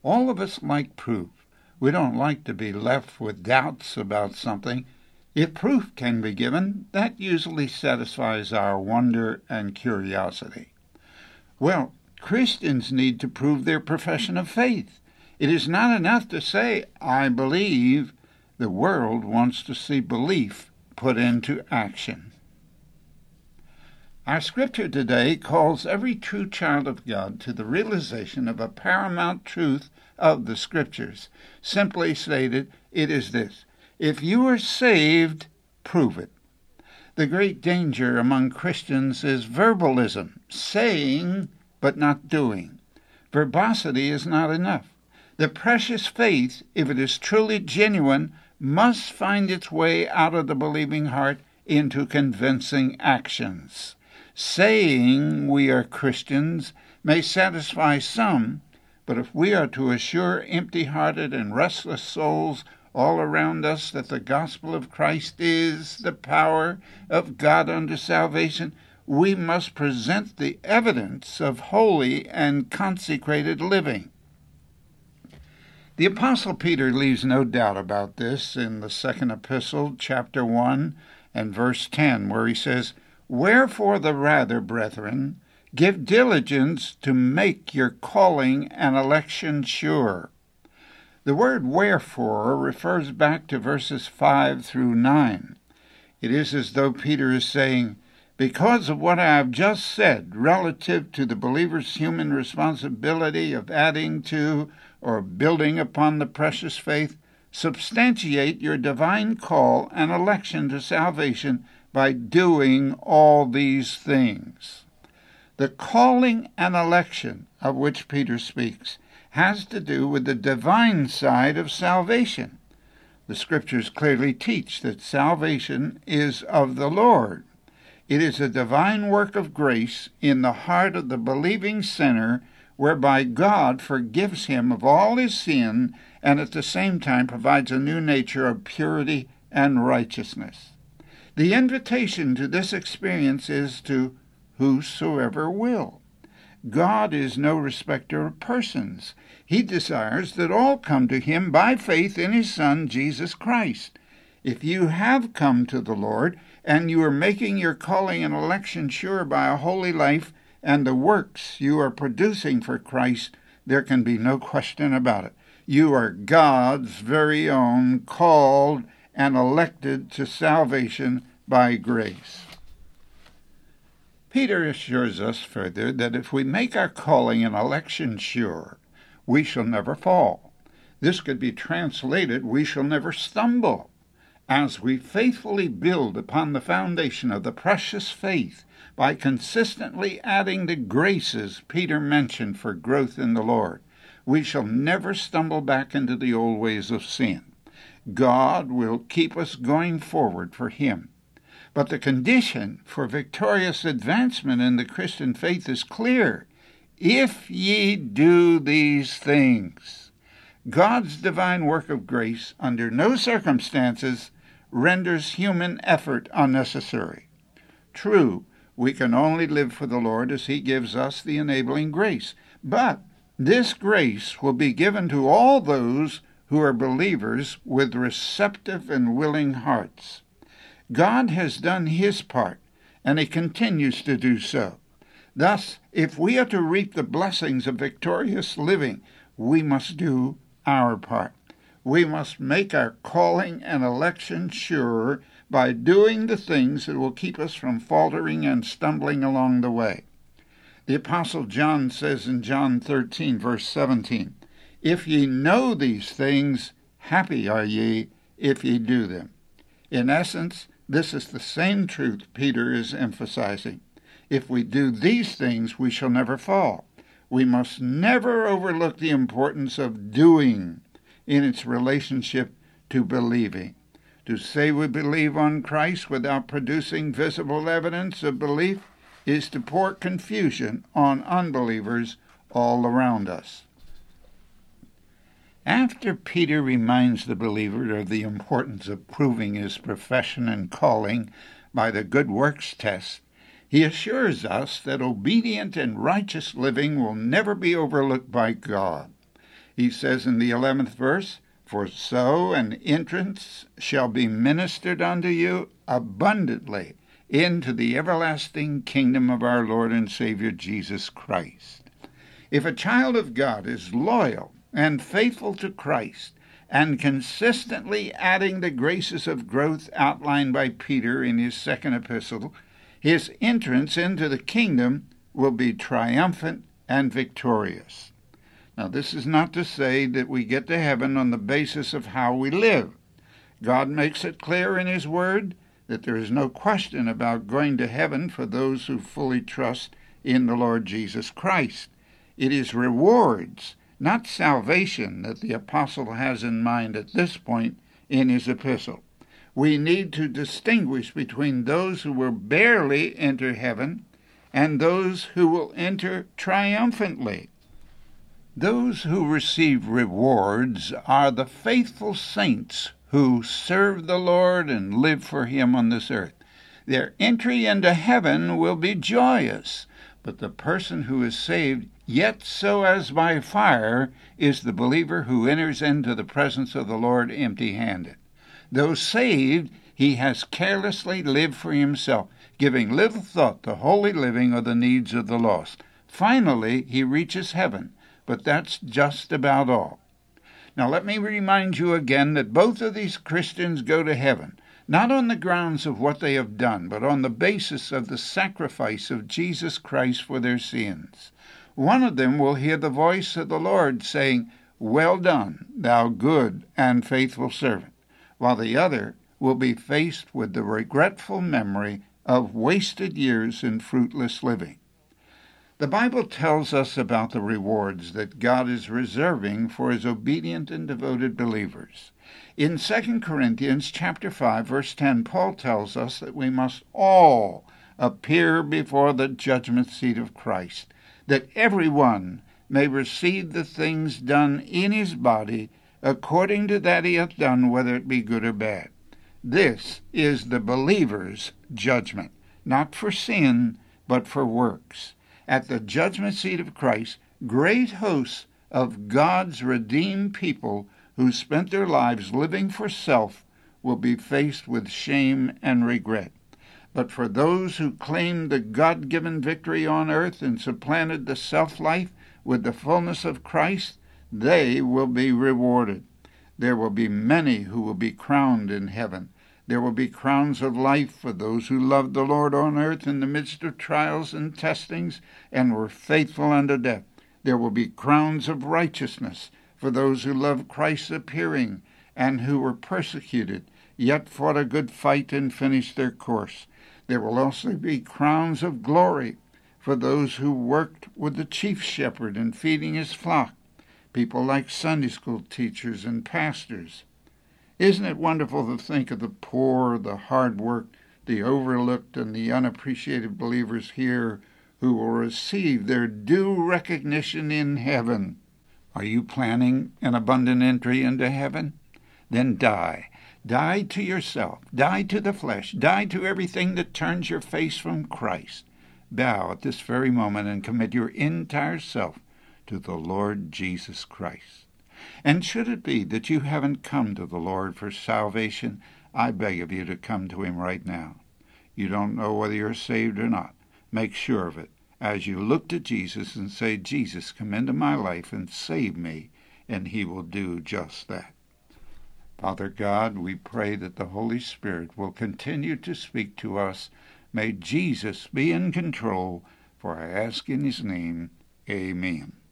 All of us like proof. We don't like to be left with doubts about something. If proof can be given, that usually satisfies our wonder and curiosity. Well, Christians need to prove their profession of faith. It is not enough to say, I believe. The world wants to see belief put into action. Our scripture today calls every true child of God to the realization of a paramount truth of the scriptures. Simply stated, it is this: if you are saved, prove it. The great danger among Christians is verbalism, saying but not doing. Verbosity is not enough. The precious faith, if it is truly genuine, must find its way out of the believing heart into convincing actions. Saying we are Christians may satisfy some, but if we are to assure empty-hearted and restless souls all around us that the gospel of Christ is the power of God unto salvation, we must present the evidence of holy and consecrated living. The Apostle Peter leaves no doubt about this in the second epistle, chapter 1 and verse 10, where he says, Wherefore the rather, brethren, give diligence to make your calling and election sure. The word wherefore refers back to verses 5 through 9. It is as though Peter is saying, because of what I have just said relative to the believer's human responsibility of adding to or building upon the precious faith, substantiate your divine call and election to salvation by doing all these things. The calling and election of which Peter speaks has to do with the divine side of salvation. The Scriptures clearly teach that salvation is of the Lord. It is a divine work of grace in the heart of the believing sinner, whereby God forgives him of all his sin and at the same time provides a new nature of purity and righteousness. The invitation to this experience is to whosoever will. God is no respecter of persons. He desires that all come to him by faith in his Son, Jesus Christ. If you have come to the Lord, and you are making your calling and election sure by a holy life and the works you are producing for Christ, there can be no question about it. You are God's very own, called and elected to salvation by grace. Peter assures us further that if we make our calling and election sure, we shall never fall. This could be translated, we shall never stumble. As we faithfully build upon the foundation of the precious faith by consistently adding the graces Peter mentioned for growth in the Lord, we shall never stumble back into the old ways of sin. God will keep us going forward for him. But the condition for victorious advancement in the Christian faith is clear. If ye do these things, God's divine work of grace under no circumstances renders human effort unnecessary. True, we can only live for the Lord as he gives us the enabling grace, but this grace will be given to all those who are believers with receptive and willing hearts. God has done his part, and he continues to do so. Thus, if we are to reap the blessings of victorious living, we must do our part. We must make our calling and election sure by doing the things that will keep us from faltering and stumbling along the way. The Apostle John says in John 13, verse 17, If ye know these things, happy are ye if ye do them. In essence, this is the same truth Peter is emphasizing. If we do these things, we shall never fall. We must never overlook the importance of doing in its relationship to believing. To say we believe on Christ without producing visible evidence of belief is to pour confusion on unbelievers all around us. After Peter reminds the believer of the importance of proving his profession and calling by the good works test, he assures us that obedient and righteous living will never be overlooked by God. He says in the 11th verse, "For so an entrance shall be ministered unto you abundantly into the everlasting kingdom of our Lord and Savior Jesus Christ." If a child of God is loyal and faithful to Christ, and consistently adding the graces of growth outlined by Peter in his second epistle, his entrance into the kingdom will be triumphant and victorious. Now, this is not to say that we get to heaven on the basis of how we live. God makes it clear in His Word that there is no question about going to heaven for those who fully trust in the Lord Jesus Christ. It is rewards, not salvation, that the apostle has in mind at this point in his epistle. We need to distinguish between those who will barely enter heaven and those who will enter triumphantly. Those who receive rewards are the faithful saints who serve the Lord and live for Him on this earth. Their entry into heaven will be joyous, but the person who is saved, yet so as by fire, is the believer who enters into the presence of the Lord empty-handed. Though saved, he has carelessly lived for himself, giving little thought to holy living or the needs of the lost. Finally, he reaches heaven, but that's just about all. Now let me remind you again that both of these Christians go to heaven, not on the grounds of what they have done, but on the basis of the sacrifice of Jesus Christ for their sins. One of them will hear the voice of the Lord saying, "Well done, thou good and faithful servant," while the other will be faced with the regretful memory of wasted years in fruitless living. The Bible tells us about the rewards that God is reserving for His obedient and devoted believers. In 2 Corinthians chapter 5, verse 10, Paul tells us that we must all appear before the judgment seat of Christ, that every one may receive the things done in his body according to that he hath done, whether it be good or bad. This is the believer's judgment, not for sin, but for works. At the judgment seat of Christ, great hosts of God's redeemed people who spent their lives living for self will be faced with shame and regret. But for those who claimed the God-given victory on earth and supplanted the self-life with the fullness of Christ, they will be rewarded. There will be many who will be crowned in heaven. There will be crowns of life for those who loved the Lord on earth in the midst of trials and testings and were faithful unto death. There will be crowns of righteousness for those who loved Christ's appearing and who were persecuted, yet fought a good fight and finished their course. There will also be crowns of glory for those who worked with the chief shepherd in feeding his flock, people like Sunday school teachers and pastors. Isn't it wonderful to think of the poor, the hard-worked, the overlooked, and the unappreciated believers here who will receive their due recognition in heaven? Are you planning an abundant entry into heaven? Then die. Die to yourself. Die to the flesh. Die to everything that turns your face from Christ. Bow at this very moment and commit your entire self to the Lord Jesus Christ. And should it be that you haven't come to the Lord for salvation, I beg of you to come to Him right now. You don't know whether you're saved or not. Make sure of it as you look to Jesus and say, "Jesus, come into my life and save me," and He will do just that. Father God, we pray that the Holy Spirit will continue to speak to us. May Jesus be in control, for I ask in His name, amen.